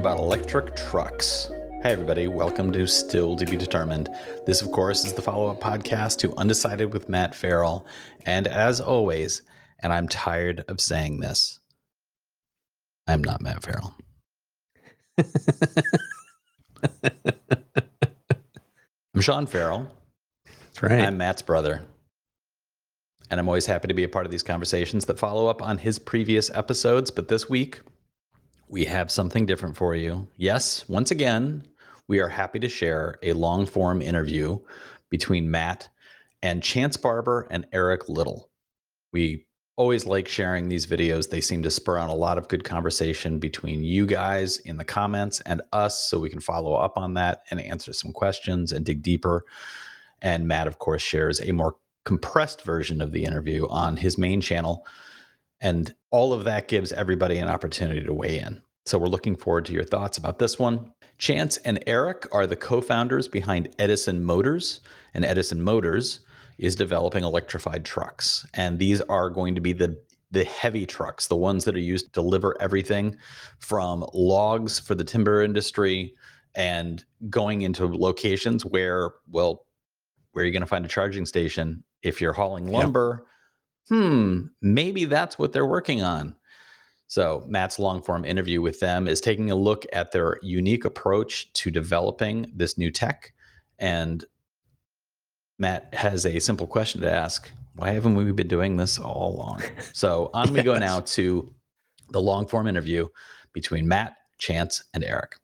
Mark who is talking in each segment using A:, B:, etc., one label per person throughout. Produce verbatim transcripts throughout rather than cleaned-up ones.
A: about electric trucks. Hey everybody, welcome to Still to Be Determined. This, of course, is the follow-up podcast to Undecided with Matt Farrell. And as always, and I'm tired of saying this, I'm not Matt Farrell. I'm Sean Farrell.
B: That's right.
A: I'm Matt's brother. And I'm always happy to be a part of these conversations that follow up on his previous episodes. But this week, we have something different for you. Yes, once again, we are happy to share a long-form interview between Matt and Chance Barber and Eric Little. We always like sharing these videos. They seem to spur on a lot of good conversation between you guys in the comments and us, so we can follow up on that and answer some questions and dig deeper. And Matt, of course, shares a more compressed version of the interview on his main channel. And all of that gives everybody an opportunity to weigh in. So we're looking forward to your thoughts about this one. Chance and Eric are the co-founders behind Edison Motors, and Edison Motors is developing electrified trucks. And these are going to be the, the heavy trucks, the ones that are used to deliver everything from logs for the timber industry and going into locations where, well, where are you going to find a charging station? If you're hauling lumber, yep. hmm, maybe that's what they're working on. So Matt's long form interview with them is taking a look at their unique approach to developing this new tech. And Matt has a simple question to ask. Why haven't we been doing this all along? So on we yes. go now to the long form interview between Matt, Chance, and Eric.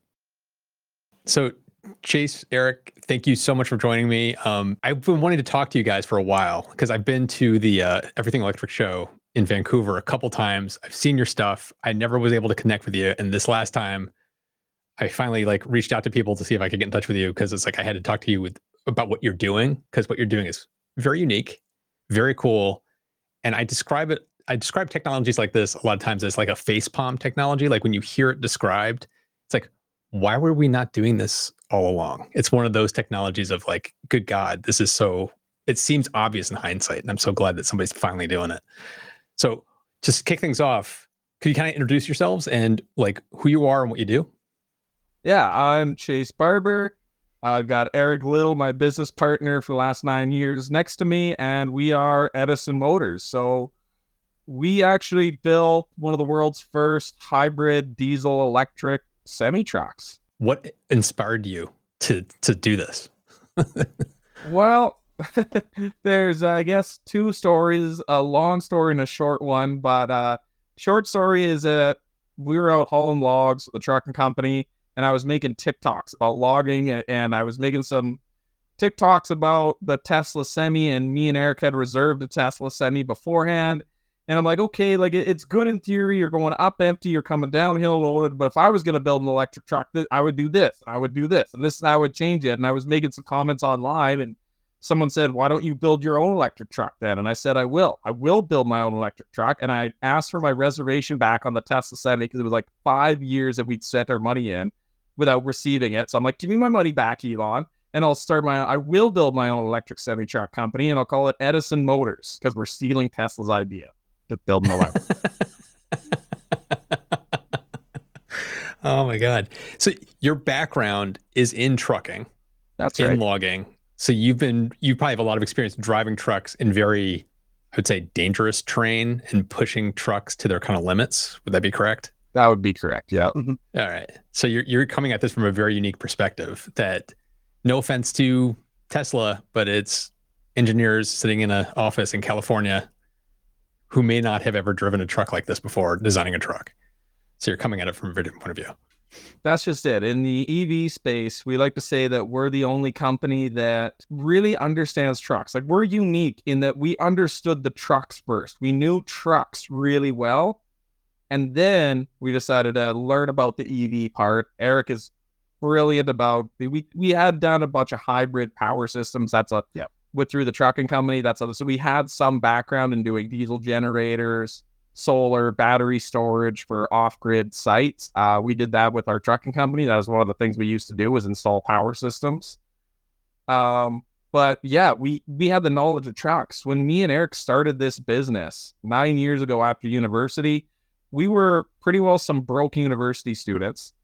B: So Chase, Eric, thank you so much for joining me. Um, I've been wanting to talk to you guys for a while because I've been to the uh, Everything Electric show in Vancouver a couple times. I've seen your stuff. I never was able to connect with you. And this last time I finally like reached out to people to see if I could get in touch with you, because it's like I had to talk to you with about what you're doing, because what you're doing is very unique, very cool. And I describe it, I describe technologies like this a lot of times as like a facepalm technology. Like when you hear it described, it's like, why were we not doing this all along? It's one of those technologies of like, good God, this is so, it seems obvious in hindsight. And I'm so glad that somebody's finally doing it. So just kick things off, could you kind of introduce yourselves and like who you are and what you do?
C: Yeah, I'm Chase Barber. I've got Eric Little, my business partner for the last nine years next to me, and we are Edison Motors. So we actually built one of the world's first hybrid diesel electric semi trucks.
B: What inspired you to to do this?
C: Well, there's, I guess, two stories, a long story and a short one. But uh, short story is that we were out hauling logs with the trucking company, and I was making TikToks about logging, and I was making some TikToks about the Tesla Semi, and me and Eric had reserved the Tesla Semi beforehand. And I'm like, okay, like it, it's good in theory. You're going up empty, you're coming downhill loaded. But if I was going to build an electric truck, I would do this, I would do this, and this, and I would change it. And I was making some comments online, and someone said, why don't you build your own electric truck then? And I said, I will. I will build my own electric truck. And I asked for my reservation back on the Tesla Semi because it was like five years that we'd sent our money in without receiving it. So I'm like, give me my money back, Elon, and I'll start my, I will build my own electric semi truck company, and I'll call it Edison Motors because we're stealing Tesla's idea to build an electric.
B: Oh my God. So your background is in trucking.
C: That's
B: in
C: right.
B: logging. So you've been, you probably have a lot of experience driving trucks in very, I would say, dangerous terrain and pushing trucks to their kind of limits. Would that be correct?
C: That would be correct. Yeah.
B: Mm-hmm. All right. So you're you're coming at this from a very unique perspective that, no offense to Tesla, but it's engineers sitting in an office in California who may not have ever driven a truck like this before designing a truck. So you're coming at it from a very different point of view.
C: That's just it. In the E V space, we like to say that we're the only company that really understands trucks. Like we're unique in that we understood the trucks first. We knew trucks really well. And then we decided to learn about the E V part. Eric is brilliant about, we we had done a bunch of hybrid power systems. That's a, yeah, with through the trucking company. That's a, so we had some background in doing diesel generators, solar, battery storage for off-grid sites. Uh, we did that with our trucking company. That was one of the things we used to do was install power systems. Um, but yeah, we, we had the knowledge of trucks. When me and Eric started this business nine years ago after university, we were pretty well some broke university students.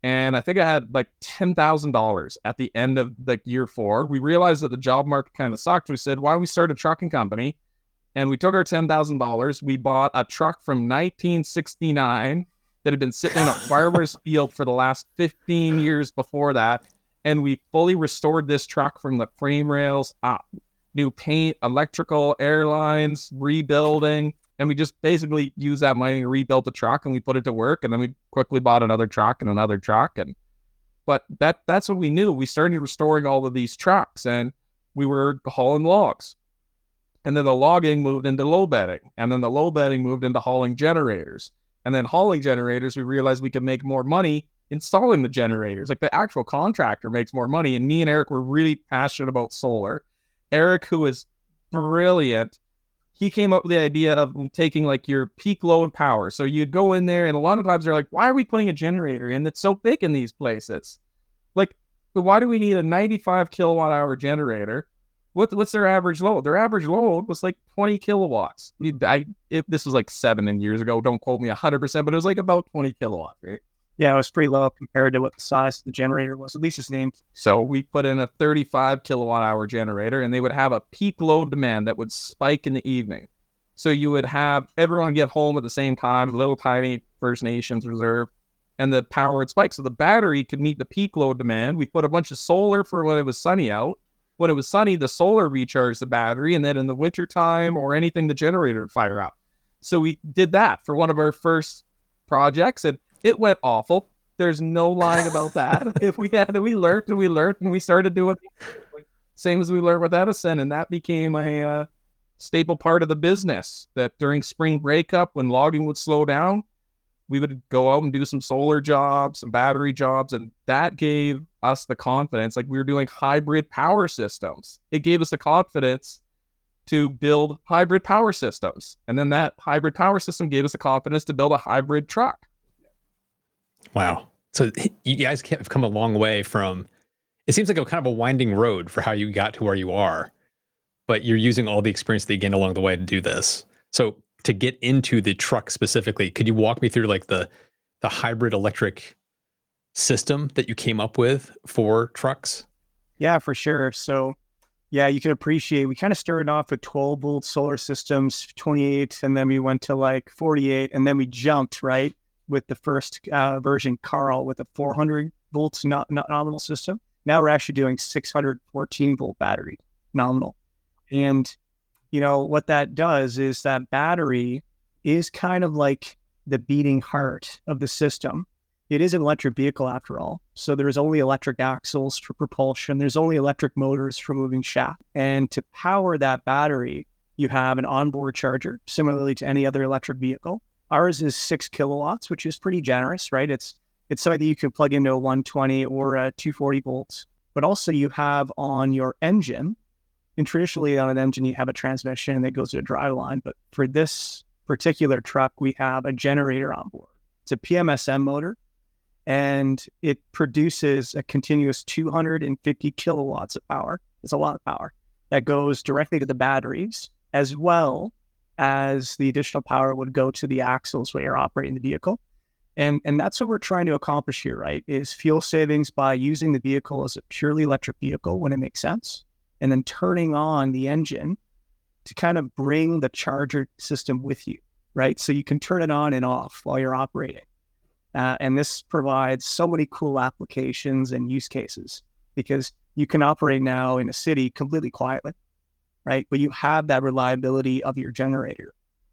C: And I think I had like ten thousand dollars at the end of like year four. We realized that the job market kind of sucked. We said, why don't we start a trucking company? And we took our ten thousand dollars. We bought a truck from nineteen sixty-nine that had been sitting in a farmer's field for the last fifteen years before that. And we fully restored this truck from the frame rails up. New paint, electrical, airlines, rebuilding. And we just basically used that money to rebuild the truck, and we put it to work. And then we quickly bought another truck and another truck. And but that that's what we knew. We started restoring all of these trucks, and we were hauling logs. And then the logging moved into low bedding. And then the low bedding moved into hauling generators. And then hauling generators, we realized we could make more money installing the generators. Like the actual contractor makes more money. And me and Eric were really passionate about solar. Eric, who is brilliant, he came up with the idea of taking like your peak load power. So you'd go in there, and a lot of times they're like, why are we putting a generator in that's so big in these places? Like, why do we need a ninety-five kilowatt hour generator? What, what's their average load? Their average load was like twenty kilowatts. I, if this was like seven years ago, don't quote me one hundred percent, but it was like about twenty kilowatts, right?
D: Yeah, it was pretty low compared to what the size of the generator was, at least its name.
C: So we put in a thirty-five kilowatt hour generator, and they would have a peak load demand that would spike in the evening. So you would have everyone get home at the same time, little tiny First Nations reserve, and the power would spike. So the battery could meet the peak load demand. We put a bunch of solar for when it was sunny out. When it was sunny, the solar recharged the battery, and then in the wintertime or anything, the generator would fire up. So we did that for one of our first projects, and it went awful. There's no lying about that. If we had, we learned and we learned, and we started doing same as we learned with Edison, and that became a uh, staple part of the business. That during spring breakup, when logging would slow down, we would go out and do some solar jobs, some battery jobs, and that gave us the confidence. Like we were doing hybrid power systems. It gave us the confidence to build hybrid power systems, and then that hybrid power system gave us the confidence to build a hybrid truck.
B: Wow. So you guys have come a long way from, it seems like a kind of a winding road for how you got to where you are, but you're using all the experience that you gained along the way to do this. So to get into the truck specifically, could you walk me through like the, the hybrid electric system that you came up with for trucks?
D: Yeah, for sure. So yeah, you can appreciate, we kind of started off with twelve volt solar systems, twenty-eight, and then we went to like forty-eight, and then we jumped, right? With the first uh, version, Carl, with a four hundred volts not, not nominal system. Now we're actually doing six hundred fourteen volt battery nominal. And, you know, what that does is that battery is kind of like the beating heart of the system. It is an electric vehicle after all. So there's only electric axles for propulsion. There's only electric motors for moving shaft. And to power that battery, you have an onboard charger, similarly to any other electric vehicle. Ours is six kilowatts, which is pretty generous, right? It's it's something that you can plug into a one twenty or a two forty volts. But also you have on your engine, and traditionally on an engine, you have a transmission that goes to a drive line. But for this particular truck, we have a generator on board. It's a P M S M motor, and it produces a continuous two hundred fifty kilowatts of power. It's a lot of power that goes directly to the batteries, as well as the additional power would go to the axles where you're operating the vehicle. And, and that's what we're trying to accomplish here, right? Is fuel savings by using the vehicle as a purely electric vehicle when it makes sense, and then turning on the engine to kind of bring the charger system with you, right? So you can turn it on and off while you're operating. Uh, and this provides so many cool applications and use cases, because you can operate now in a city completely quietly, right? But you have that reliability of your generator.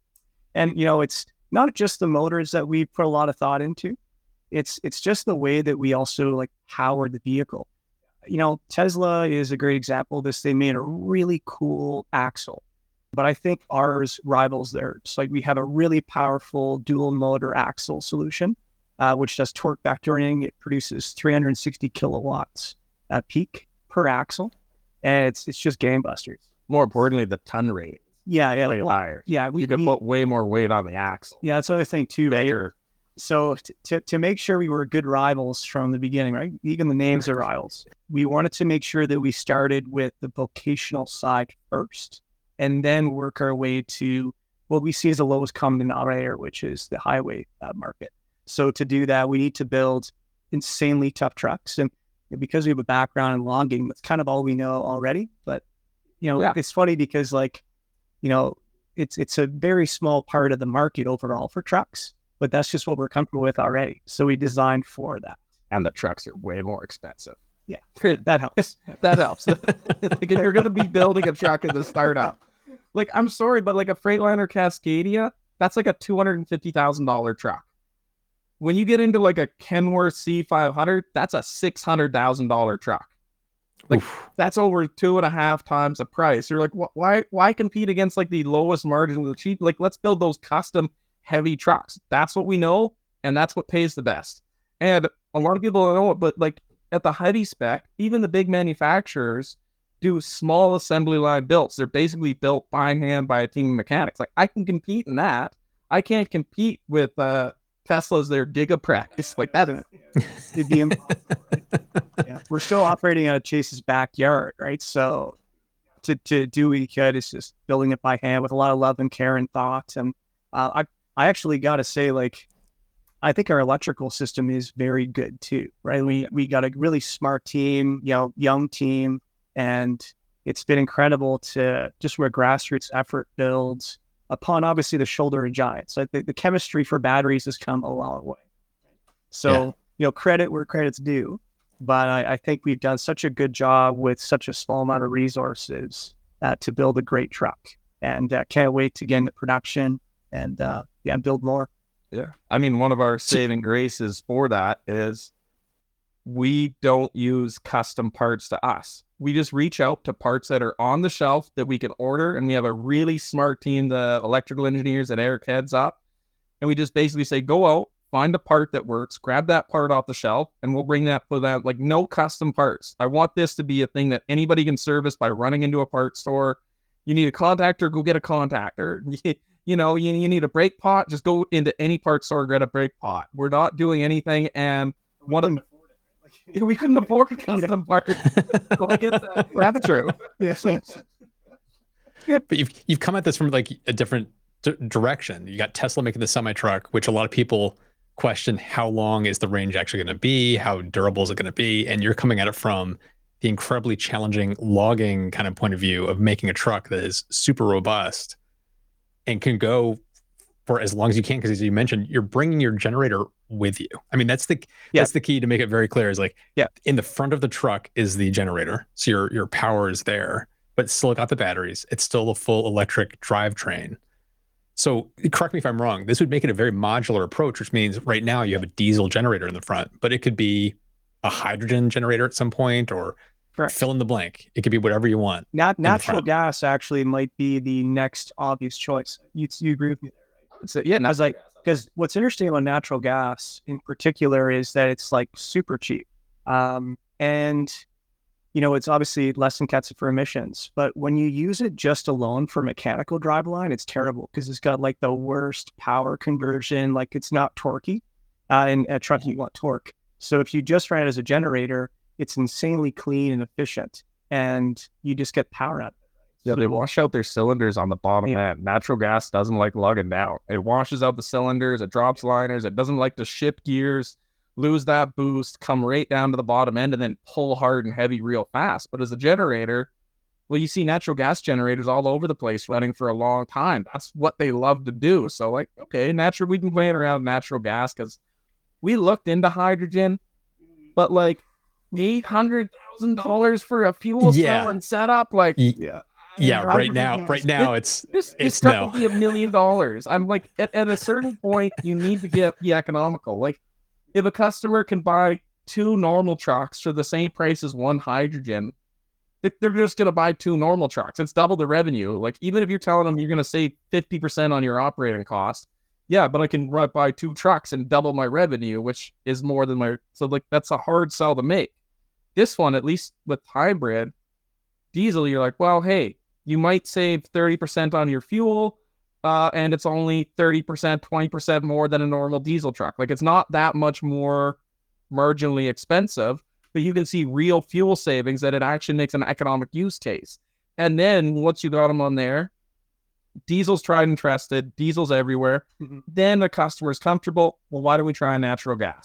D: And, you know, it's not just the motors that we put a lot of thought into. It's it's just the way that we also like power the vehicle. You know, Tesla is a great example of this. They made a really cool axle, but I think ours rivals theirs. Like we have a really powerful dual motor axle solution, uh, which does torque vectoring. It produces three hundred sixty kilowatts at peak per axle, and it's it's just game busters.
C: More importantly, the ton rate.
D: Yeah, yeah,
C: Way higher.
D: yeah. We
C: You can
D: we-
C: put way more weight on the axle.
D: Yeah, that's the other thing too, right? So t- to to make sure we were good rivals from the beginning, right? Even the names are rivals. We wanted to make sure that we started with the vocational side first, and then work our way to what we see as the lowest common denominator, which is the highway uh, market. So to do that, we need to build insanely tough trucks. And because we have a background in logging, that's kind of all we know already. But, you know,
C: Yeah.
D: it's funny because like, you know, it's, it's a very small part of the market overall for trucks, but that's just what we're comfortable with already. So we designed for that.
C: And the trucks are way more expensive.
D: Yeah, that helps.
C: That helps. Like, if you're going to be building a truck as a startup, like, I'm sorry, but like a Freightliner Cascadia, that's like a two hundred fifty thousand dollars truck. When you get into like a Kenworth C five hundred, that's a six hundred thousand dollars truck. Like,
B: Oof.
C: that's over two and a half times the price. You're like, wh- why, why compete against like the lowest margin with the cheap? Like, let's build those custom heavy trucks. That's what we know, and that's what pays the best. And a lot of people don't know it, but like at the heavy spec, even the big manufacturers do small assembly line builds. They're basically built by hand by a team of mechanics. Like, I can compete in that. I can't compete with uh, Tesla's their Gigapress. Like, that.
D: It'd be impossible. Yeah. We're still operating out of Chase's backyard, right? So to, to do what you could is just building it by hand with a lot of love and care and thought. And uh, I, I actually got to say, like, I think our electrical system is very good too, right? We, we got a really smart team, you know, young team, and it's been incredible to just where grassroots effort builds upon obviously the shoulder of giants. I think the chemistry for batteries has come a long way. So,
B: Yeah.
D: you know, credit where credit's due, but I, I think we've done such a good job with such a small amount of resources uh, to build a great truck, and uh, can't wait to get into production and uh, yeah, build more.
C: Yeah. I mean, one of our saving graces for that is we don't use custom parts to us. We just reach out to parts that are on the shelf that we can order. And we have a really smart team, the electrical engineers that Eric heads up. And we just basically say, go out, find a part that works, grab that part off the shelf, and we'll bring that for that. Like, no custom parts. I want this to be a thing that anybody can service by running into a part store. You need a contactor, go get a contactor. You know, you, you need a brake pot, just go into any part store, get a brake pot. We're not doing anything. And one of the, we couldn't afford a custom part. Go get that. That's true.
D: Yes.
B: But you've you've come at this from like a different d- direction. You got Tesla making the semi truck, which a lot of people question how long is the range actually going to be, how durable is it going to be, and you're coming at it from the incredibly challenging logging kind of point of view of making a truck that is super robust and can go for as long as you can, because as you mentioned, you're bringing your generator with you. I mean, that's the
C: Yeah.
B: that's the key to make it very clear. Is like,
C: Yeah.
B: in the front of the truck is the generator, so your your power is there, but it's still got the batteries. It's still a full electric drivetrain. So correct me if I'm wrong. This would make it a very modular approach, which means right now you have a diesel generator in the front, but it could be a hydrogen generator at some point, or
D: Correct.
B: fill in the blank. It could be whatever you want.
D: Nat-
B: the
D: natural
B: front.
D: gas actually might be the next obvious choice. You, you agree with me?
C: So, yeah,
D: I was like, because what's interesting about natural gas in particular is that it's like super cheap. Um, and, you know, it's obviously less intensive for emissions, but when you use it just alone for mechanical driveline, it's terrible because it's got like the worst power conversion. Like, it's not torquey. Uh, and a truck, you want torque. So if you just run it as a generator, it's insanely clean and efficient, and you just get power out of it.
C: yeah, they wash out their cylinders on the bottom
D: Yeah.
C: end. Natural gas doesn't like lugging down. It washes out the cylinders, it drops liners, it doesn't like to shift gears, lose that boost, come right down to the bottom end, and then pull hard and heavy real fast. But as a generator, well, you see natural gas generators all over the place running for a long time. That's what they love to do. So, like, okay, natural, we can play around with natural gas because we looked into hydrogen, but like eight hundred thousand dollars for a fuel
B: Yeah.
C: cell and setup, like,
B: Y-
D: Yeah.
B: Yeah, right
D: Hydrogen
B: now,
D: gas.
B: right now it's
C: this
B: It's
C: it's stuff
B: no.
C: will be a million dollars. I'm like, at, at a certain point, you need to get be economical. Like, if a customer can buy two normal trucks for the same price as one hydrogen, they- they're just going to buy two normal trucks. It's double the revenue. Like, even if you're telling them you're going to save fifty percent on your operating cost, yeah, but I can run, buy two trucks and double my revenue, which is more than my. So, like, that's a hard sell to make. This one, at least with hybrid diesel, you're like, well, hey, you might save thirty percent on your fuel, uh, and it's only thirty percent, twenty percent more than a normal diesel truck. Like, it's not that much more marginally expensive, but you can see real fuel savings that it actually makes an economic use case. And then once you got them on there, diesel's tried and trusted, diesel's everywhere.
D: Mhm.
C: Then the customer's comfortable. Well, why do we try natural gas?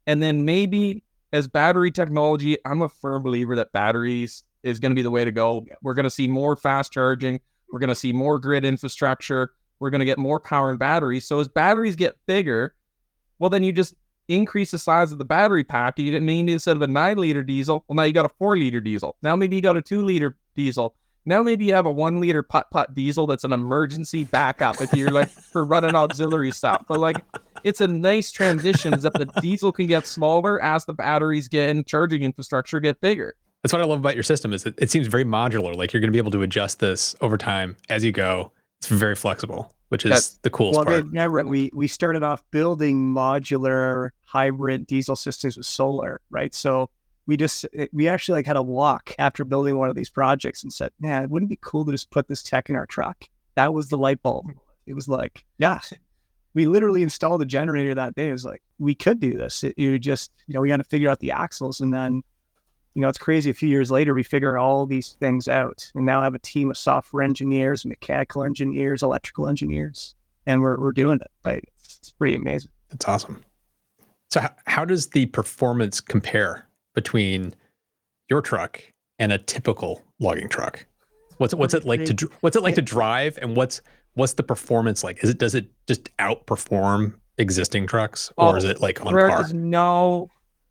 C: And then maybe as battery technology, I'm a firm believer that batteries is going to be the way to go. We're going to see more fast charging. We're going to see more grid infrastructure. We're going to get more power in batteries. So as batteries get bigger, well, then you just increase the size of the battery pack. You didn't mean instead of a nine liter diesel, well, now you got a four liter diesel. Now maybe you got a two liter diesel. Now maybe you have a one liter putt putt diesel that's an emergency backup if you're like for running auxiliary stuff. But like, it's a nice transition that the diesel can get smaller as the batteries get and charging infrastructure get bigger.
B: That's what I love about your system is that it seems very modular. Like you're going to be able to adjust this over time as you go. It's very flexible, which is
C: That's,
B: the coolest
D: well,
B: part.
D: they never, we we started off building modular hybrid diesel systems with solar, right? So we just we actually like had a walk after building one of these projects and said, man, wouldn't it be cool to just put this tech in our truck? That was the light bulb. It was like, yeah, we literally installed a generator that day. It was like, we could do this. It, you just, you know, we got to figure out the axles, and then, you know, it's crazy. A few years later, we figure all these things out, and now have a team of software engineers, mechanical engineers, electrical engineers, and we're we're doing it. Right? It's, it's pretty amazing.
B: That's awesome. So how, how does the performance compare between your truck and a typical logging truck? What's what's it like to dr- what's it like to drive, and what's what's the performance like? Is it does it just outperform existing trucks, or
C: Oh,
B: is it like on
C: There
B: par?
C: is no,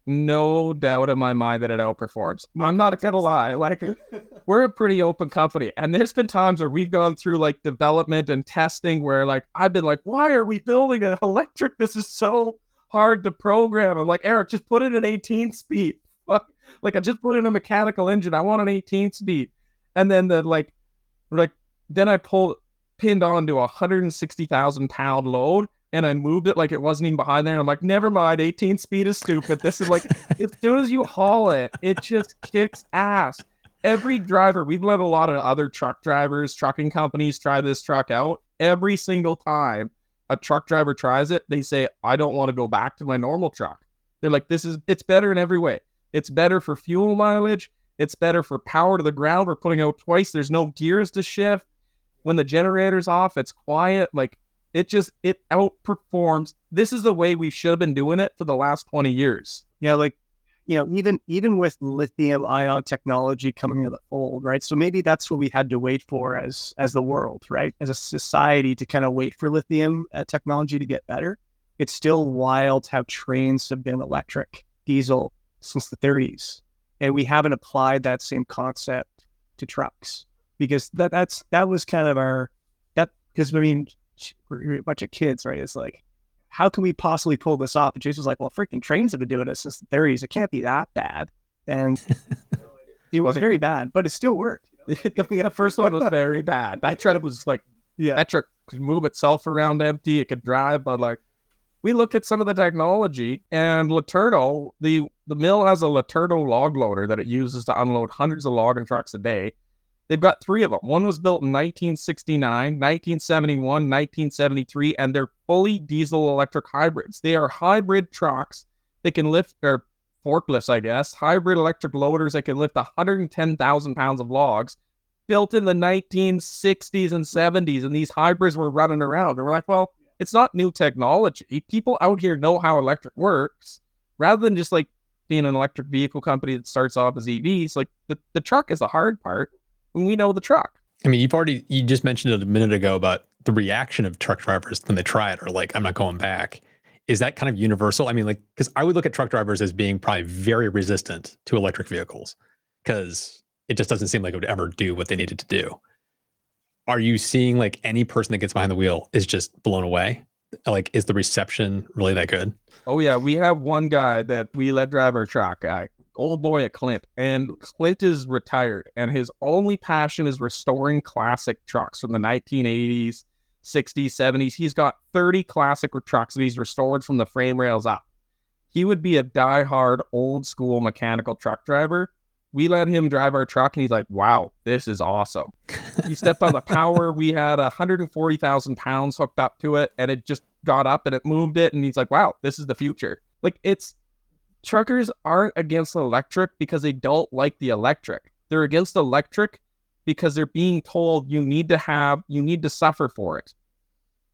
C: no doubt in my mind that it outperforms. I'm not gonna lie. Like, we're a pretty open company, and there's been times where we've gone through like development and testing where like I've been like, why are we building an electric? This is so hard to program. I'm like, Eric, just put it at eighteen speed. Fuck. Like, I just put in a mechanical engine. I want an eighteen speed. And then the like, like then I pulled pinned onto a one hundred sixty thousand pound load, and I moved it like it wasn't even behind there. And I'm like, never mind, eighteen speed is stupid. This is like, as soon as you haul it, it just kicks ass. Every driver, we've let a lot of other truck drivers, trucking companies try this truck out. Every single time a truck driver tries it, they say, I don't want to go back to my normal truck. They're like, this is, it's better in every way. It's better for fuel mileage. It's better for power to the ground. We're putting out twice. There's no gears to shift. When the generator's off, it's quiet. Like, it just, it outperforms. This is the way we should have been doing it for the last twenty years.
D: Yeah, like, you know, even even with lithium ion technology coming into the fold, right? So maybe that's what we had to wait for as as the world, right? As a society, to kind of wait for lithium uh, technology to get better. It's still wild how trains have been electric, diesel since the thirties, and we haven't applied that same concept to trucks, because that that's that was kind of our that because I mean we're a bunch of kids, right? It's like, how can we possibly pull this off? And Jason was like, well, freaking trains have been doing it since the thirties. It can't be that bad. And it was very bad, but it still worked.
C: The first one was very bad. That truck was like,
D: Yeah.
C: that truck could move itself around empty. It could drive, but like, we looked at some of the technology, and Laterno, the, the mill has a Laterno log loader that it uses to unload hundreds of logging trucks a day. They've got three of them. One was built in nineteen sixty-nine, nineteen seventy-one, nineteen seventy-three, and they're fully diesel electric hybrids. They are hybrid trucks. They can lift, or forklifts, I guess, hybrid electric loaders that can lift one hundred ten thousand pounds of logs, built in the nineteen sixties and seventies. And these hybrids were running around. And we're like, well, it's not new technology. People out here know how electric works. Rather than just like being an electric vehicle company that starts off as E Vs, like the, the truck is the hard part. And we know the truck.
B: I mean, you've already, you just mentioned it a minute ago about the reaction of truck drivers when they try it, or like, I'm not going back. Is that kind of universal? I mean, like, because I would look at truck drivers as being probably very resistant to electric vehicles, because it just doesn't seem like it would ever do what they needed to do. Are you seeing like any person that gets behind the wheel is just blown away? Like, is the reception really that good?
C: Oh yeah, we have one guy that we let drive our truck, guy, old boy at Clint, and Clint is retired, and his only passion is restoring classic trucks from the nineteen eighties, sixties, seventies. He's got thirty classic trucks that he's restored from the frame rails up. He would be a diehard old school mechanical truck driver. We let him drive our truck, and he's like, wow, this is awesome. He stepped on the power. We had one hundred forty thousand pounds hooked up to it, and it just got up and it moved it. And he's like, wow, this is the future. Like, it's, truckers aren't against electric because they don't like the electric. They're against electric because they're being told you need to have, you need to suffer for it.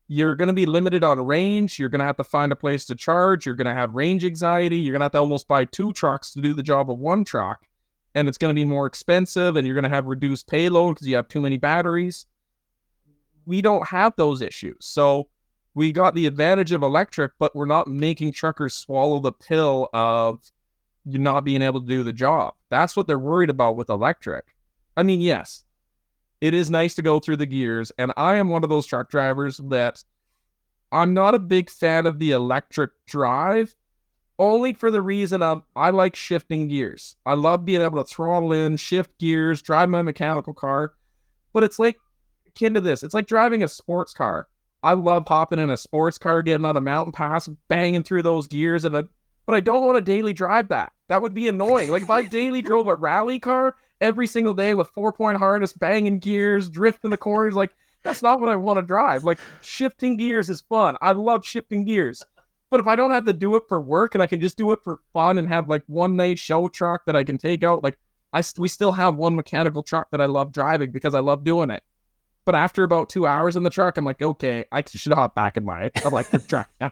C: you're going to be limited on range. You're going to have to find a place to charge. You're going to have range anxiety. You're going to have to almost buy two trucks to do the job of one truck. And it's going to be more expensive, and you're going to have reduced payload because you have too many batteries. We don't have those issues. So we got the advantage of electric, but we're not making truckers swallow the pill of you not being able to do the job. That's what they're worried about with electric. I mean, yes, it is nice to go through the gears. And I am one of those truck drivers that I'm not a big fan of the electric drive, only for the reason of I like shifting gears. I love being able to throttle in, shift gears, drive my mechanical car. But it's like akin to this. It's like driving a sports car. I love hopping in a sports car, getting on a mountain pass, banging through those gears, and I, but I don't want to daily drive that. That would be annoying. Like if I daily drove a rally car every single day with four-point harness, banging gears, drifting the corners, like that's not what I want to drive. Like shifting gears is fun. I love shifting gears. But if I don't have to do it for work and I can just do it for fun and have like one night show truck that I can take out, like I we still have one mechanical truck that I love driving because I love doing it. But after about two hours in the truck, I'm like, okay, I should hop back in my electric truck now.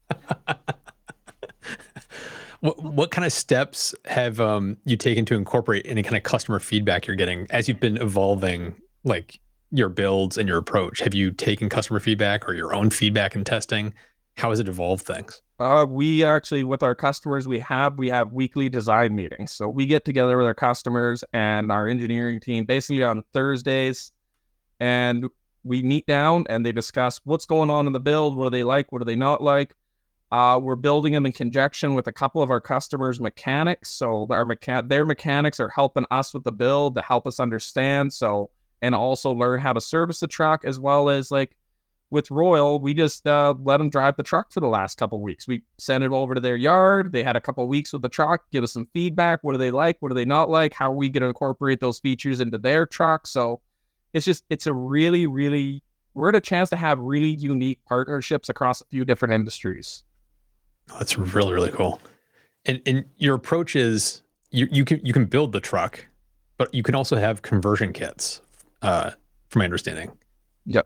B: What what kind of steps have um, you taken to incorporate any kind of customer feedback you're getting as you've been evolving, like your builds and your approach? Have you taken customer feedback or your own feedback and testing? How has it evolved things?
C: Uh, we actually, with our customers, we have we have weekly design meetings. So we get together with our customers and our engineering team basically on Thursdays, and we meet down and they discuss what's going on in the build, what do they like, what do they not like. Uh, we're building them in conjunction with a couple of our customers' mechanics. So our mecha- their mechanics are helping us with the build to help us understand. So and also learn how to service the truck, as well as like with Royal, we just uh, let them drive the truck for the last couple of weeks. We sent it over to their yard. They had a couple of weeks with the truck, give us some feedback. What do they like? What do they not like? How are we going to incorporate those features into their truck? So it's just, it's a really, really, we're at a chance to have really unique partnerships across a few different industries.
B: That's really, really cool. And and your approach is you you can you can build the truck, but you can also have conversion kits, uh, from my understanding.
C: Yep.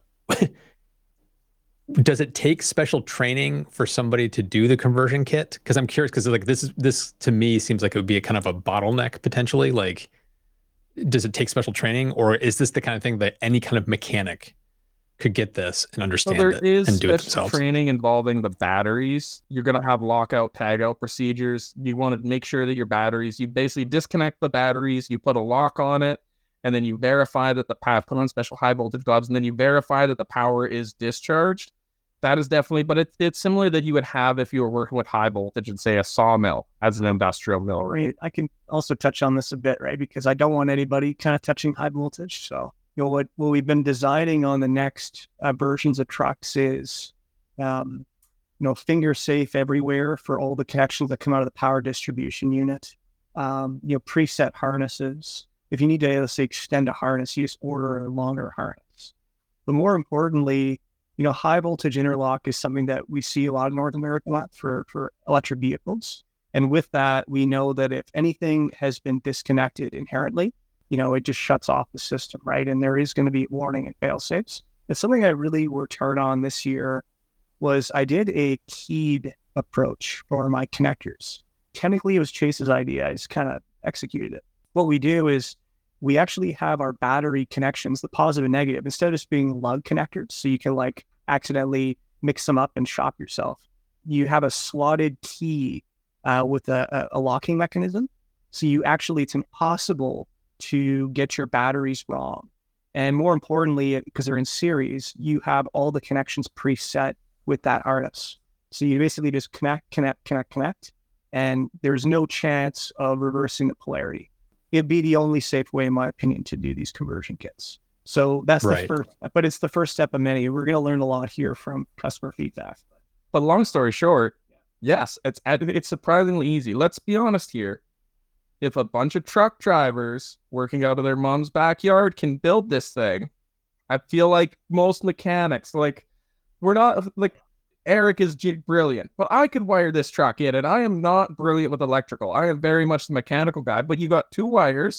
B: Does it take special training for somebody to do the conversion kit? Because I'm curious, because like this is this to me seems like it would be a kind of a bottleneck potentially. Like, does it take special training, or is this the kind of thing that any kind of mechanic could get this and understand
C: so there
B: it
C: is
B: and do it
C: special
B: themselves?
C: training involving the batteries. You're going to have lockout, tagout procedures. You want to make sure that your batteries, you basically disconnect the batteries, you put a lock on it, and then you verify that the power, put on special high voltage gloves, and then you verify that the power is discharged. That is definitely, but it's it's similar that you would have if you were working with high voltage and say a sawmill as an industrial mill.
D: Right. I can also touch on this a bit, right? Because I don't want anybody kind of touching high voltage. So, you know, what, what we've been designing on the next uh, versions of trucks is, um, you know, finger safe everywhere for all the connections that come out of the power distribution unit. Um, you know, preset harnesses. If you need to, let's say, extend a harness, you just order a longer harness. But more importantly, you know, high voltage interlock is something that we see a lot in North America for, for electric vehicles. And with that, we know that if anything has been disconnected inherently, you know, it just shuts off the system, right? And there is going to be warning and fail safes. And something I really worked hard on this year was I did a keyed approach for my connectors. Technically, it was Chase's idea. I just kind of executed it. What we do is we actually have our battery connections, the positive and negative, instead of just being lug connectors, so you can like accidentally mix them up and shop yourself. You have a slotted key uh, with a, a locking mechanism. So you actually, it's impossible to get your batteries wrong. And more importantly, because they're in series, you have all the connections preset with that harness. So you basically just connect, connect, connect, connect, and there's no chance of reversing the polarity. It'd be the only safe way, in my opinion, to do these conversion kits. So that's
B: Right.
D: the first, but it's the first step of many. We're going to learn a lot here from customer feedback.
C: But long story short, yes, it's it's surprisingly easy. Let's be honest here. If a bunch of truck drivers working out of their mom's backyard can build this thing, I feel like most mechanics, like we're not like Eric is g- brilliant, but I could wire this truck in, and I am not brilliant with electrical. I am very much the mechanical guy, but you got two wires,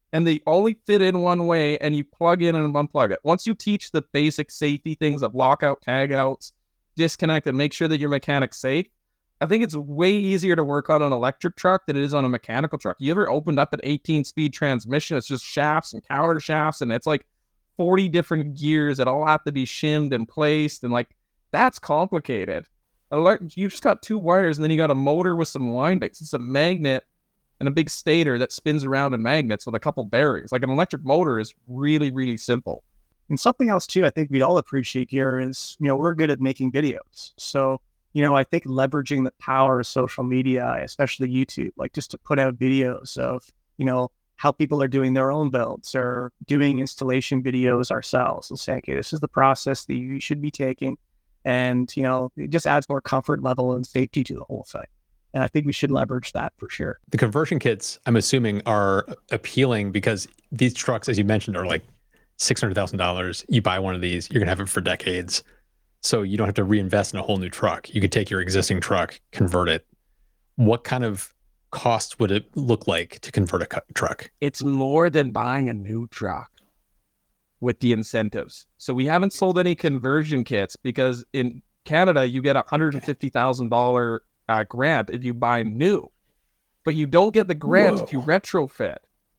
C: and they only fit in one way, and you plug in and unplug it. Once you teach the basic safety things of lockout, tagouts, disconnect, and make sure that your mechanic's safe, I think it's way easier to work on an electric truck than it is on a mechanical truck. You ever opened up an eighteen speed transmission? It's just shafts and counter shafts, and it's like forty different gears that all have to be shimmed and placed, and like that's complicated. You just got two wires, and then you got a motor with some windings. It's a magnet and a big stator that spins around in magnets with a couple bearings. Like an electric motor is really, really simple.
D: And something else too, I think we'd all appreciate here is, you know, we're good at making videos. So, you know, I think leveraging the power of social media, especially YouTube, like just to put out videos of, you know, how people are doing their own builds or doing installation videos ourselves and saying, okay, this is the process that you should be taking. And, you know, it just adds more comfort level and safety to the whole thing. And I think we should leverage that for sure.
B: The conversion kits, I'm assuming, are appealing because these trucks, as you mentioned, are like six hundred thousand dollars. You buy one of these, you're going to have it for decades. So you don't have to reinvest in a whole new truck. You could take your existing truck, convert it. What kind of cost would it look like to convert a cu- truck?
C: It's more than buying a new truck with the incentives. So we haven't sold any conversion kits because in Canada, you get a one hundred fifty thousand dollars uh, grant if you buy new, but you don't get the grant
B: Whoa.
C: if you retrofit.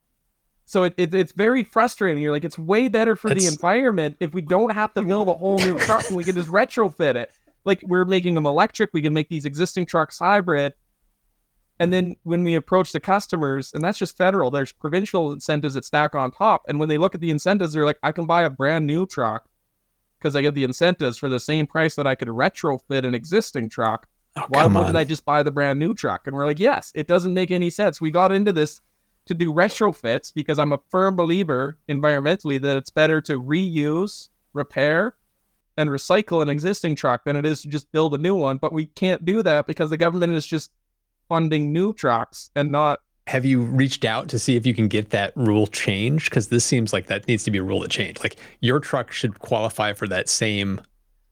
C: So it, it, it's very frustrating. You're like, it's way better for
B: That's...
C: the environment if we don't have to build a whole new truck and we can just retrofit it. Like we're making them electric. We can make these existing trucks hybrid. And then when we approach the customers, and that's just federal, there's provincial incentives that stack on top. And when they look at the incentives, they're like, I can buy a brand new truck because I get the incentives for the same price that I could retrofit an existing truck.
B: Oh,
C: Why
B: come
C: wouldn't
B: on.
C: I just buy the brand new truck? And we're like, yes, it doesn't make any sense. We got into this to do retrofits because I'm a firm believer environmentally that it's better to reuse, repair, and recycle an existing truck than it is to just build a new one. But we can't do that because the government is just funding new trucks and not.
B: Have you reached out to see if you can get that rule changed? Because this seems like that needs to be a rule to change. Like your truck should qualify for that same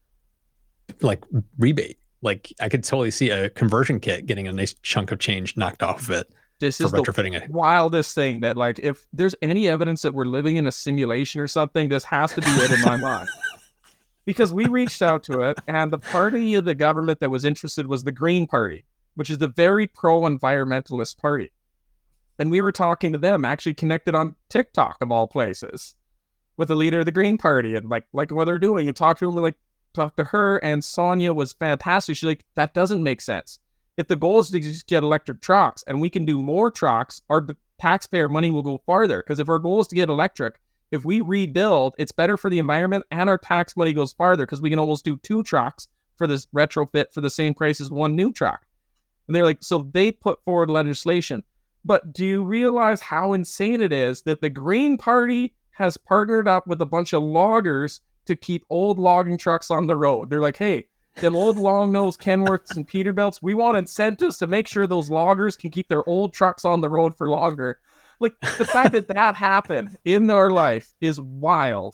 B: like rebate. Like I could totally see a conversion kit getting a nice chunk of change knocked off of it
C: This
B: for
C: is the
B: retrofitting it.
C: wildest thing that, like, if there's any evidence that we're living in a simulation or something, this has to be it in my mind. Because we reached out to it, and the party of the government that was interested was the Green Party, which is the very pro-environmentalist party. And we were talking to them, actually connected on TikTok of all places, with the leader of the Green Party, and like, like what they're doing, and talk to them, like, talk to her, and Sonia was fantastic. She's like, that doesn't make sense. If the goal is to just get electric trucks and we can do more trucks, our taxpayer money will go farther. Because if our goal is to get electric, if we rebuild, it's better for the environment and our tax money goes farther because we can almost do two trucks for this retrofit for the same price as one new truck. And they're like, so they put forward legislation. But do you realize how insane it is that the Green Party has partnered up with a bunch of loggers to keep old logging trucks on the road? They're like, hey, them old long-nosed Kenworths and Peterbilts, we want incentives to make sure those loggers can keep their old trucks on the road for longer. Like, the fact that that happened in our life is wild.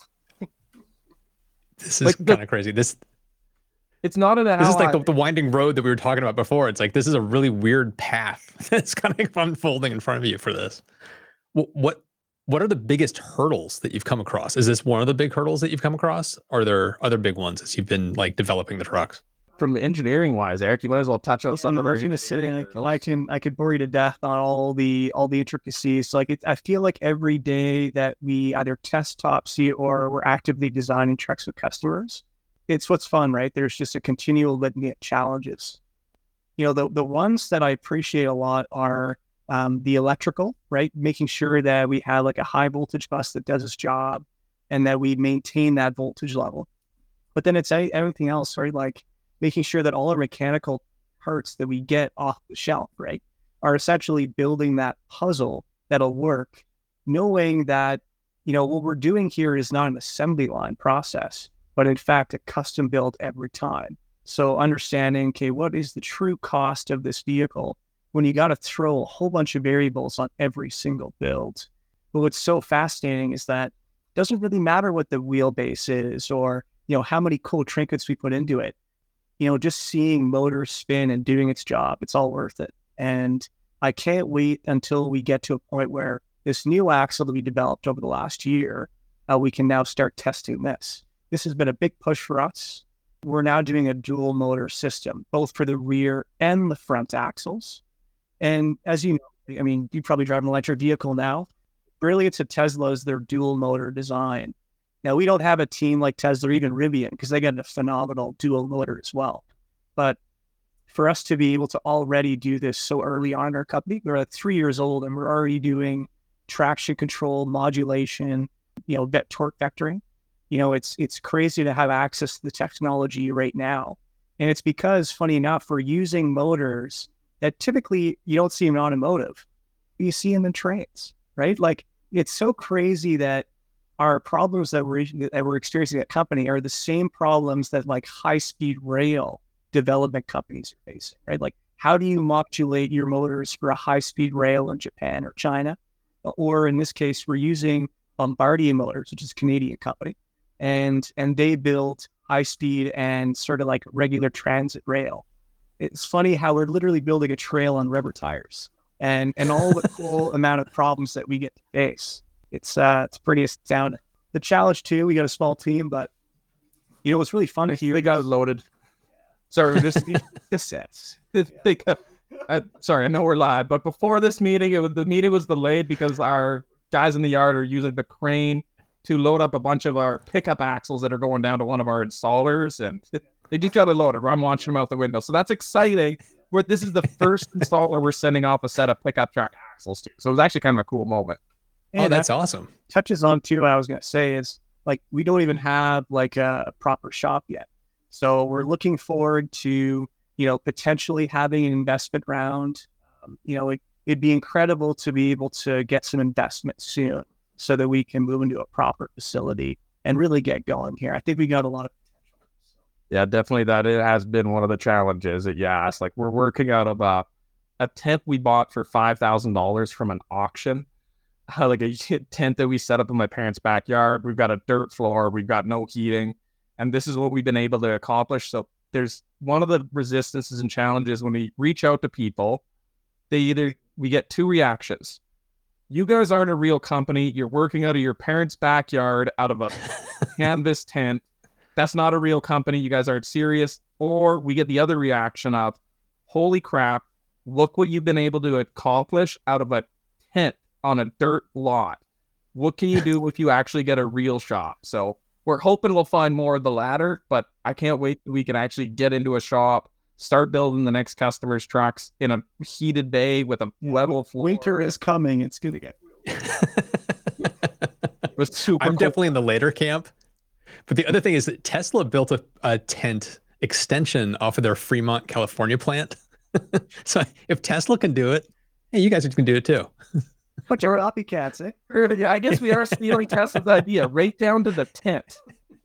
B: This is
C: Like,
B: kind
C: the-
B: of crazy. This
C: It's not an
B: this is like
C: ally.
B: the, the winding road that we were talking about before. It's like this is a really weird path that's kind of unfolding in front of you for this. What what what are the biggest hurdles that you've come across? Is this one of the big hurdles that you've come across? Or are there other big ones as you've been like developing the trucks?
C: From engineering wise, Eric, you might as well touch on some of
D: I'm gonna sit in. Like, I can I could bore you to death on all the all the intricacies. So like it, I feel like every day that we either test Topsy or we're actively designing trucks with customers, it's what's fun, right? There's just a continual litany of challenges. You know, the the ones that I appreciate a lot are um, the electrical, right? Making sure that we have like a high voltage bus that does its job, and that we maintain that voltage level. But then it's a- everything else, right? Like making sure that all our mechanical parts that we get off the shelf, right, are essentially building that puzzle that'll work, knowing that, you know, what we're doing here is not an assembly line process, but in fact, a custom build every time. So understanding, okay, what is the true cost of this vehicle when you got to throw a whole bunch of variables on every single build? But what's so fascinating is that it doesn't really matter what the wheelbase is or, you know, how many cool trinkets we put into it. You know, just seeing motors spin and doing its job, it's all worth it. And I can't wait until we get to a point where this new axle that we developed over the last year, uh, we can now start testing this. This has been a big push for us. We're now doing a dual motor system, both for the rear and the front axles. And as you know, I mean, you probably drive an electric vehicle now. Brilliance at Tesla is their dual motor design. Now, we don't have a team like Tesla or even Rivian because they got a phenomenal dual motor as well. But for us to be able to already do this so early on in our company, we're at three years old and we're already doing traction control, modulation, you know, vet torque vectoring. You know, it's it's crazy to have access to the technology right now. And it's because, funny enough, we're using motors that typically you don't see in automotive. You see them in trains, right? Like, it's so crazy that our problems that we're, that we're experiencing at company are the same problems that like high-speed rail development companies are facing, right? Like, how do you modulate your motors for a high-speed rail in Japan or China? Or in this case, we're using Bombardier Motors, which is a Canadian company, and and they build high-speed and sort of like regular transit rail. It's funny how we're literally building a trail on rubber tires, and and all the cool amount of problems that we get to face. It's uh, it's pretty astounding. The challenge too, we got a small team, but you know what's really fun here?
C: They got it loaded. Sorry, this
D: This sets.
C: they, uh, sorry, I know we're live, but before this meeting, it was the meeting was delayed because our guys in the yard are using the crane to load up a bunch of our pickup axles that are going down to one of our installers, and they just got it loaded. I'm watching them out the window, so that's exciting. Where this is the first installer we're sending off a set of pickup truck axles to, so it was actually kind of a cool moment.
B: Oh,
D: And
B: that's
D: that
B: awesome.
D: touches on too what I was going to say is, like, we don't even have like a proper shop yet. So we're looking forward to, you know, potentially having an investment round. Um, you know, it, it'd be incredible to be able to get some investment soon so that we can move into a proper facility and really get going here. I think we got a lot of
C: Yeah, definitely that it has been one of the challenges that you asked. Like, we're working out of a, a tent we bought for five thousand dollars from an auction. Uh, like a tent that we set up in my parents' backyard. We've got a dirt floor. We've got no heating. And this is what we've been able to accomplish. So there's one of the resistances and challenges when we reach out to people, they either, we get two reactions. You guys aren't a real company. You're working out of your parents' backyard out of a canvas tent. That's not a real company. You guys aren't serious. Or we get the other reaction of, holy crap, look what you've been able to accomplish out of a tent on a dirt lot. What can you do if you actually get a real shop? So we're hoping we'll find more of the latter, but I can't wait till we can actually get into a shop, start building the next customer's trucks in a heated bay with a level floor.
D: winter is coming. It's going to get
C: It was super
B: I'm
C: cool.
B: definitely in the later camp. But the other thing is that Tesla built a, a tent extension off of their Fremont, California plant. So if Tesla can do it, hey, you guys can do it too.
D: bunch of copycats, eh?
C: Yeah, I guess we are stealing Tesla's idea right down to the tent.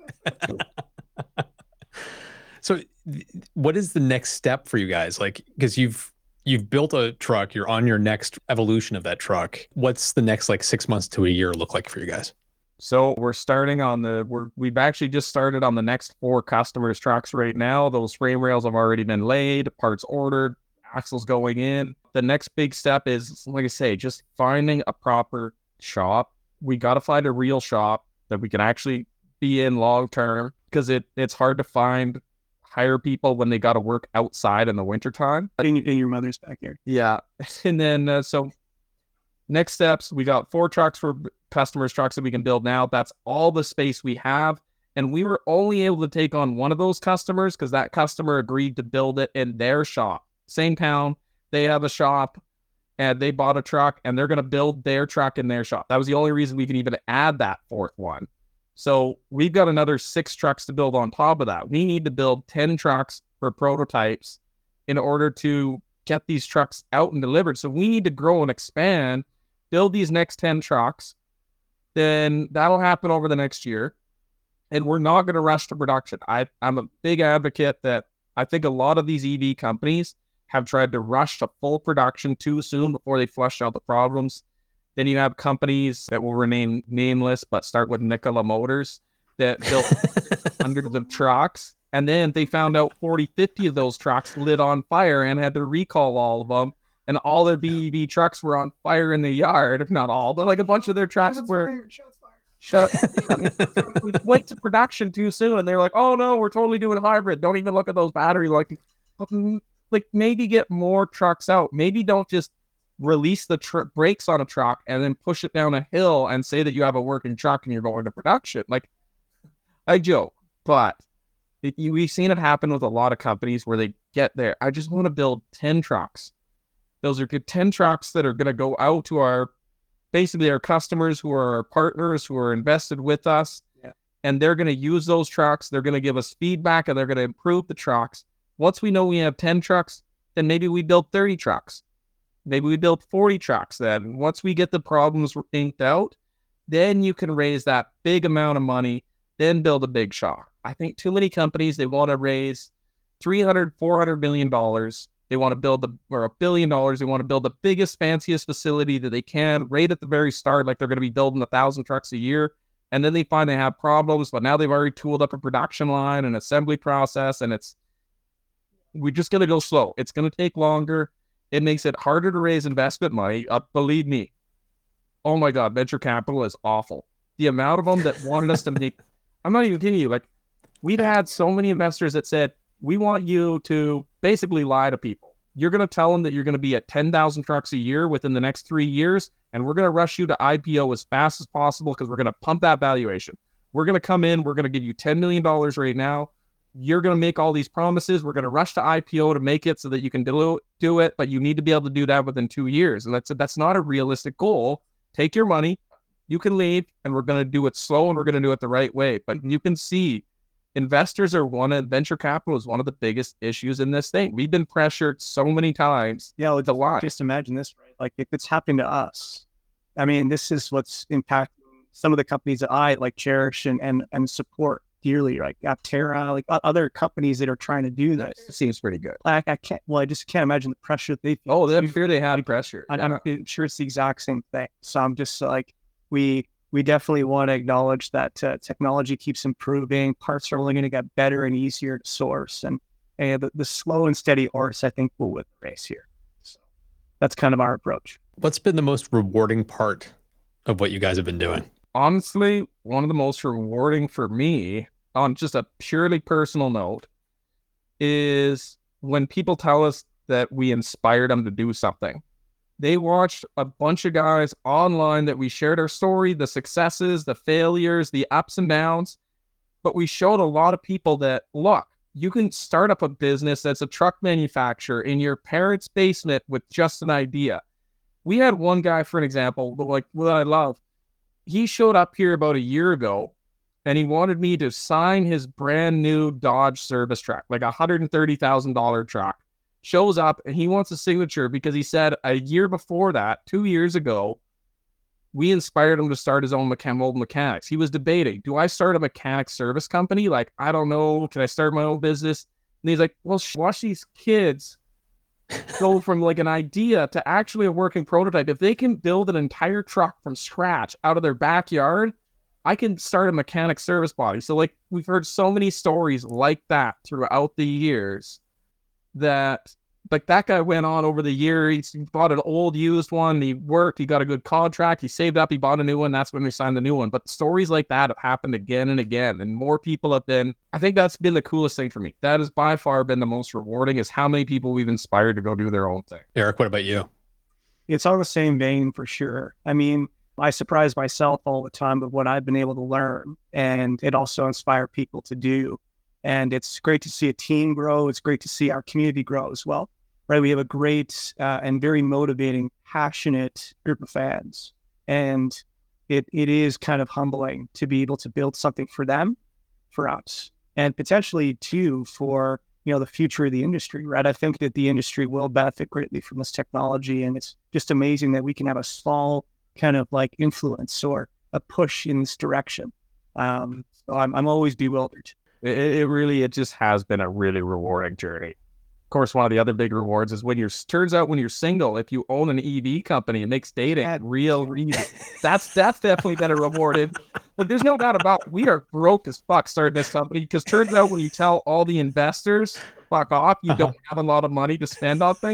B: So th- what is the next step for you guys? Like, because you've you've built a truck, you're on your next evolution of that truck. What's the next like six months to a year look like for you guys?
C: So we're starting on the, we're, we've actually just started on the next four customers' trucks right now. Those frame rails have already been laid, parts ordered, axles going in. The next big step is, like I say, just finding a proper shop. We got to find a real shop that we can actually be in long term, because it, it's hard to find, hire people when they got to work outside in the wintertime.
D: In, in your mother's backyard.
C: Yeah. And then, uh, so next steps, we got four trucks for customers' trucks that we can build now. That's all the space we have. And we were only able to take on one of those customers because that customer agreed to build it in their shop. Same town, they have a shop and they bought a truck and they're going to build their truck in their shop. That was the only reason we can even add that fourth one. So we've got another six trucks to build on top of that. We need to build ten trucks for prototypes in order to get these trucks out and delivered. So we need to grow and expand, build these next ten trucks. Then that'll happen over the next year. And we're not going to rush to production. I, I'm a big advocate that I think a lot of these E V companies have tried to rush to full production too soon before they flush out the problems. Then you have companies that will remain nameless, but start with Nikola Motors that built hundreds of trucks. And then they found out forty, fifty of those trucks lit on fire and had to recall all of them and all their B E V trucks were on fire in the yard. If not all, but like a bunch of their trucks were shut. We went to production too soon, and they're like, "Oh no, we're totally doing hybrid. Don't even look at those battery like." Like maybe get more trucks out. Maybe don't just release the tr- brakes on a truck and then push it down a hill and say that you have a working truck and you're going to production. Like, I joke, but it, you, we've seen it happen with a lot of companies where they get there. I just want to build ten trucks. Those are good ten trucks that are going to go out to our, basically our customers who are our partners who are invested with us.
D: Yeah.
C: And they're going to use those trucks. They're going to give us feedback and they're going to improve the trucks. Once we know we have ten trucks, then maybe we build thirty trucks. Maybe we build forty trucks then. Once we get the problems inked out, then you can raise that big amount of money, then build a big shop. I think too many companies, they want to raise three hundred, four hundred million dollars. They want to build the, or a billion dollars. They want to build the biggest, fanciest facility that they can right at the very start, like they're going to be building a thousand trucks a year. And then they find they have problems, but now they've already tooled up a production line and assembly process, and it's, we're just going to go slow. It's going to take longer. It makes it harder to raise investment money. Uh, believe me. Oh my God, venture capital is awful. The amount of them that wanted us to make, I'm not even kidding you. Like, we've had so many investors that said, we want you to basically lie to people. You're going to tell them that you're going to be at ten thousand trucks a year within the next three years. And we're going to rush you to I P O as fast as possible because we're going to pump that valuation. We're going to come in. We're going to give you ten million dollars right now. You're going to make all these promises. We're going to rush to I P O to make it so that you can do, do it, but you need to be able to do that within two years. And that's that's not a realistic goal. Take your money, you can leave, and we're going to do it slow and we're going to do it the right way. But you can see investors are one of, venture capital is one of the biggest issues in this thing. We've been pressured so many times.
D: Yeah,
C: It's a lot.
D: just imagine this, right? Like if it's happening to us, I mean, this is what's impacting some of the companies that I like cherish and and, and support dearly, like Aptera, like other companies that are trying to do this.
C: It seems pretty good.
D: Like I can't, well, I just can't imagine the pressure that they feel.
C: Oh, I'm sure they had pressure.
D: I, I'm I'm sure it's the exact same thing. So I'm just like, we we definitely want to acknowledge that uh, technology keeps improving. Parts are only going to get better and easier to source, and and the, the slow and steady horse, I think, will win the race here. So that's kind of our approach.
B: What's been the most rewarding part of what you guys have been doing?
C: Honestly, one of the most rewarding for me, on just a purely personal note, is when people tell us that we inspired them to do something. They watched a bunch of guys online that we shared our story, the successes, the failures, the ups and downs, but we showed a lot of people that, look, you can start up a business that's a truck manufacturer in your parents' basement with just an idea. We had one guy, for an example, but like what I love, he showed up here about a year ago and he wanted me to sign his brand new Dodge service truck, like a one hundred thirty thousand dollars truck. Shows up and he wants a signature because he said a year before that, two years ago, we inspired him to start his own mechan- mobile mechanics. He was debating, do I start a mechanic service company? Like, I don't know. Can I start my own business? And he's like, well, sh- watch these kids go from like an idea to actually a working prototype. If they can build an entire truck from scratch out of their backyard, I can start a mechanic service body. So like we've heard so many stories like that throughout the years that like that guy went on over the year. He bought an old used one. He worked, he got a good contract. He saved up, he bought a new one. That's when we signed the new one. But stories like that have happened again and again. And more people have been, I think that's been the coolest thing for me. That has by far been the most rewarding, is how many people we've inspired to go do their own thing.
B: Eric, what about you?
D: It's on the same vein for sure. I mean, I surprise myself all the time with what I've been able to learn, and it also inspire people to do. And it's great to see a team grow. It's great to see our community grow as well, right? We have a great uh, and very motivating, passionate group of fans. And it it is kind of humbling to be able to build something for them, for us, and potentially too for, you know, the future of the industry, right? I think that the industry will benefit greatly from this technology. And it's just amazing that we can have a small kind of like influence or a push in this direction. Um, so I'm I'm always bewildered.
C: It, it really, it just has been a really rewarding journey. Of course, one of the other big rewards is when you're, turns out when you're single, if you own an E V company, it makes dating real easy. That's, that's definitely been a rewarded, but there's no doubt about it. We are broke as fuck starting this company, because turns out when you tell all the investors, fuck off, you
B: Uh-huh.
C: don't have a lot of money to spend on things.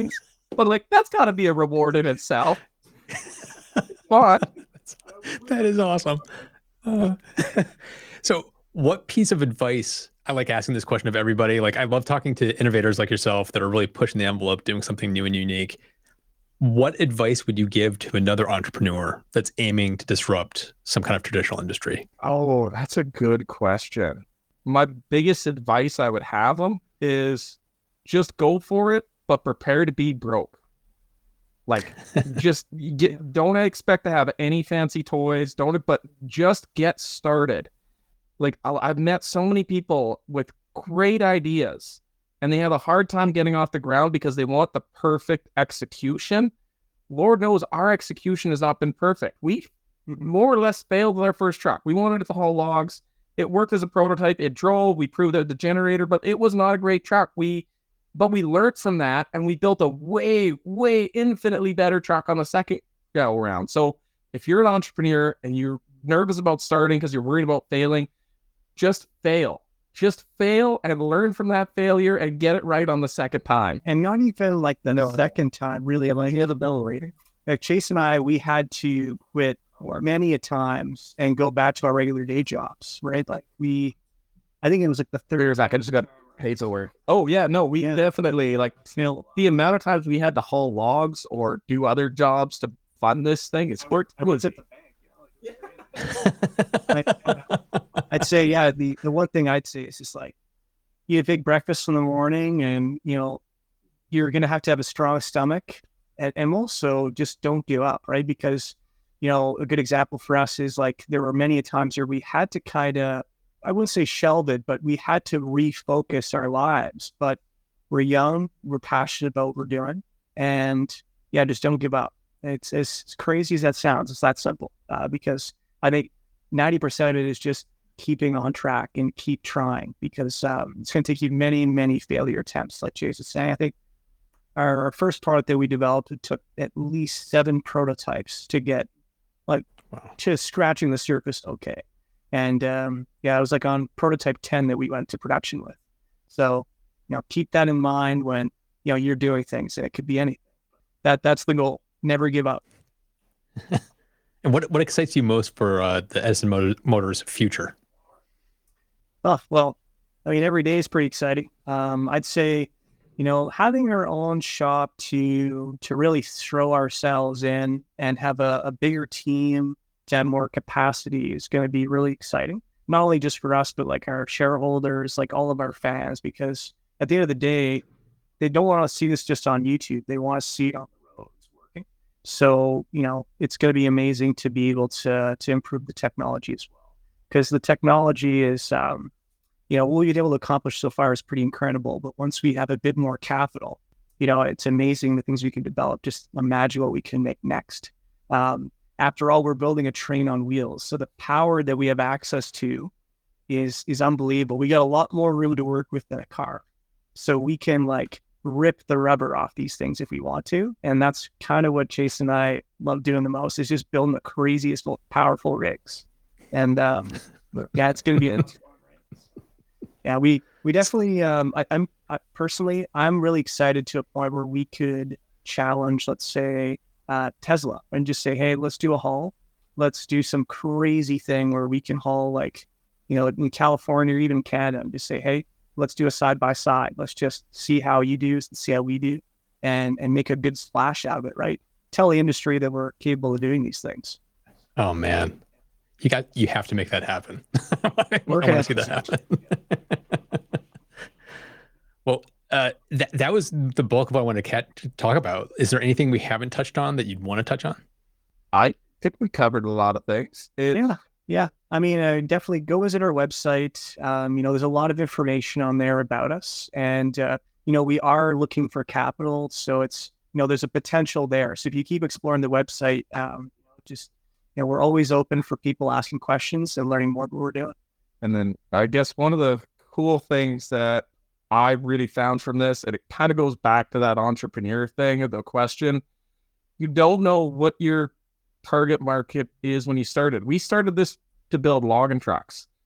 C: But like, that's got to be a reward in itself. But
B: That is awesome. Uh, so, what piece of advice? I like asking this question of everybody. Like, I love talking to innovators like yourself that are really pushing the envelope, doing something new and unique. What advice would you give to another entrepreneur that's aiming to disrupt some kind of traditional industry?
C: oh, that's a good question. My biggest advice I would have them is just go for it, but prepare to be broke. Like, just get, don't expect to have any fancy toys. Don't, but just get started. Like, I- I've met so many people with great ideas, and they have a hard time getting off the ground because they want the perfect execution. Lord knows our execution has not been perfect. We more or less failed with our first truck. We wanted it to haul logs. It worked as a prototype. It drove. We proved out the generator, but it was not a great truck. We But we learned from that, and we built a way, way infinitely better truck on the second go around. So if you're an entrepreneur and you're nervous about starting because you're worried about failing, just fail. Just fail and learn from that failure and get it right on the second time.
D: And not even like the second time, really. Like, the bill rating. Like Chase and I, we had to quit many a times and go back to our regular day jobs, right? Like we, I think it was like the third.
C: Back, I just got paid to work. Oh yeah, no, we
D: Yeah.
C: definitely like you know the amount of times we had to haul logs or do other jobs to fund this thing. It's worked. It was
D: I'd say, yeah, the, the one thing I'd say is just like, you have big breakfast in the morning and, you know, you're going to have to have a strong stomach and, and also just don't give up, right? Because, you know, a good example for us is like, there were many times where we had to kind of, I wouldn't say shelve it, but we had to refocus our lives. But we're young, we're passionate about what we're doing. And yeah, just don't give up. It's as crazy as that sounds. It's that simple uh, because I think ninety percent of it is just keeping on track and keep trying because um, it's going to take you many, many failure attempts. Like Chase was saying, I think our, our first product that we developed, it took at least seven prototypes to get like
B: Wow.
D: just scratching the surface. Okay. And um, yeah, it was like on prototype ten that we went to production with. So, you know, keep that in mind when, you know, you're doing things, and it could be anything. That that's the goal. Never give up.
B: And what what excites you most for uh, the Edison Motor- Motors future?
D: Oh, well, I mean, every day is pretty exciting. Um, I'd say, you know, having our own shop to to really throw ourselves in and have a, a bigger team to have more capacity is going to be really exciting. Not only just for us, but like our shareholders, like all of our fans, because at the end of the day, they don't want to see this just on YouTube. They want to see it on the roads working. So, you know, it's going to be amazing to be able to to improve the technology as well, because the technology is, um, you know, what we've been able to accomplish so far is pretty incredible. But once we have a bit more capital, you know, it's amazing the things we can develop. Just imagine what we can make next. Um, after all, we're building a train on wheels. So the power that we have access to is is unbelievable. We got a lot more room to work with than a car. So we can like rip the rubber off these things if we want to. And that's kind of what Chase and I love doing the most, is just building the craziest, most powerful rigs. And um, yeah, it's going to be a Yeah, we we definitely. Um, I, I'm I, personally, I'm really excited to a point where we could challenge, let's say, uh, Tesla, and just say, hey, let's do a haul. Let's do some crazy thing where we can haul, like, you know, in California or even Canada, and just say, hey, let's do a side by side. Let's just see how you do, see how we do, and and make a good splash out of it. Right? Tell the industry that we're capable of doing these things.
B: Oh man, you got you have to make that happen. I
D: We're
B: want
D: gonna
B: to see that happen. Well, uh, that that was the bulk of what I wanted to cat- to talk about. Is there anything we haven't touched on that you'd want to touch on?
C: I think we covered a lot of things. It,
D: Yeah, yeah. I mean, uh, definitely go visit our website. Um, you know, there's a lot of information on there about us, and uh, you know, we are looking for capital, so it's, you know, there's a potential there. So if you keep exploring the website, um, just, you know, we're always open for people asking questions and learning more about what we're doing.
C: And then I guess one of the cool things that I really found from this, and it kind of goes back to that entrepreneur thing of the question, you don't know what your target market is when you started. We started this to build logging trucks.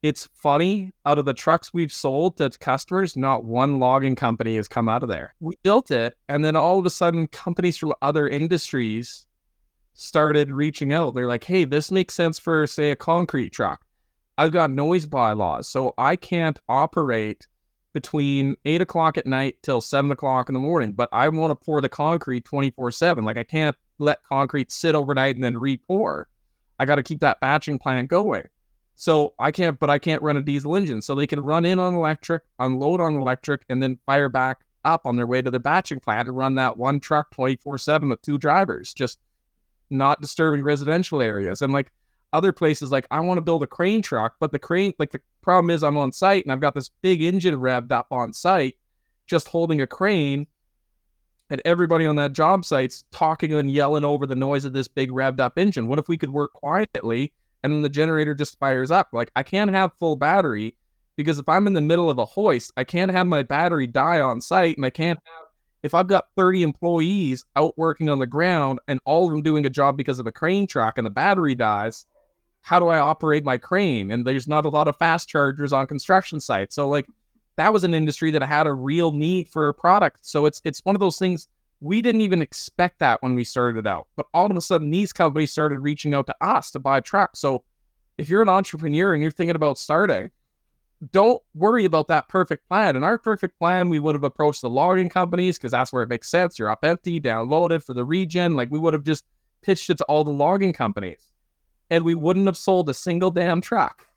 C: it's funny, out of the trucks we've sold to customers, not one logging company has come out of there. We built it, and then all of a sudden, companies from other industries started reaching out. They're like, hey, this makes sense for, say, a concrete truck. I've got noise bylaws, so I can't operate between eight o'clock at night till seven o'clock in the morning, but I want to pour the concrete twenty-four seven. Like, I can't let concrete sit overnight and then re-pour. I got to keep that batching plant going. So I can't, but I can't run a diesel engine. So they can run in on electric, unload on electric, and then fire back up on their way to the batching plant and run that one truck twenty-four seven with two drivers, just not disturbing residential areas. And like other places, like I want to build a crane truck, but the crane, like the problem is I'm on site and I've got this big engine revved up on site, just holding a crane, and everybody on that job site's talking and yelling over the noise of this big revved up engine. What if we could work quietly and then the generator just fires up? Like, I can't have full battery, because if I'm in the middle of a hoist, I can't have my battery die on site, and I can't have, if I've got thirty employees out working on the ground and all of them doing a job because of a crane truck and the battery dies, how do I operate my crane? And there's not a lot of fast chargers on construction sites. So like, that was an industry that had a real need for a product. So it's it's one of those things, we didn't even expect that when we started out. But all of a sudden, these companies started reaching out to us to buy trucks. So if you're an entrepreneur and you're thinking about starting, don't worry about that perfect plan. In our perfect plan, we would have approached the logging companies because that's where it makes sense. You're up empty, downloaded for the region. Like, we would have just pitched it to all the logging companies, and we wouldn't have sold a single damn truck.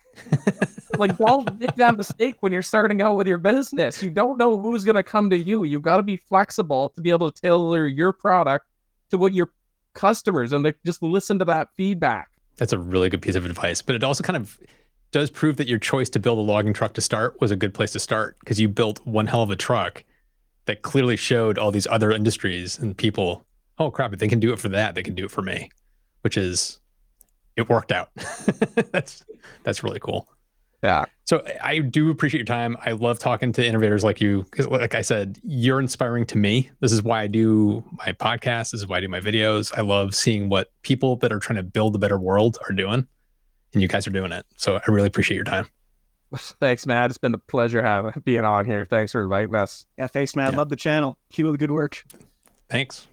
C: Like, don't make that mistake when you're starting out with your business. You don't know who's going to come to you. You've got to be flexible to be able to tailor your product to what your customers, and they just listen to that feedback.
B: That's a really good piece of advice, but it also kind of does prove that your choice to build a logging truck to start was a good place to start, because you built one hell of a truck that clearly showed all these other industries and people, oh crap, if they can do it for that, they can do it for me, which is, it worked out. that's that's really cool.
C: Yeah.
B: So I do appreciate your time. I love talking to innovators like you, because like I said, you're inspiring to me. This is why I do my podcast. This is why I do my videos. I love seeing what people that are trying to build a better world are doing, and you guys are doing it. So I really appreciate your time.
C: Thanks, Matt. It's been a pleasure having being on here. Thanks for inviting us.
D: Yeah, thanks, man.
B: Yeah.
D: Love the channel. Keep up the good work.
B: Thanks.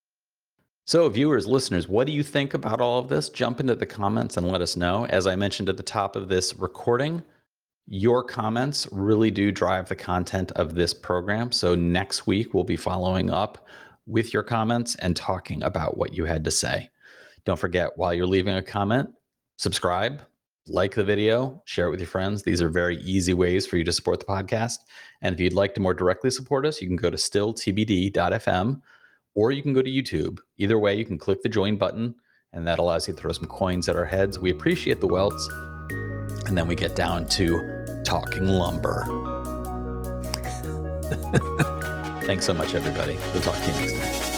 A: So viewers, listeners, what do you think about all of this? Jump into the comments and let us know. As I mentioned at the top of this recording, your comments really do drive the content of this program. So next week, we'll be following up with your comments and talking about what you had to say. Don't forget, while you're leaving a comment, subscribe, like the video, share it with your friends. These are very easy ways for you to support the podcast. And if you'd like to more directly support us, you can go to still t b d dot f m. or you can go to YouTube. Either way, you can click the join button, and that allows you to throw some coins at our heads. We appreciate the welts. And then we get down to talking lumber. Thanks so much, everybody. We'll talk to you next time.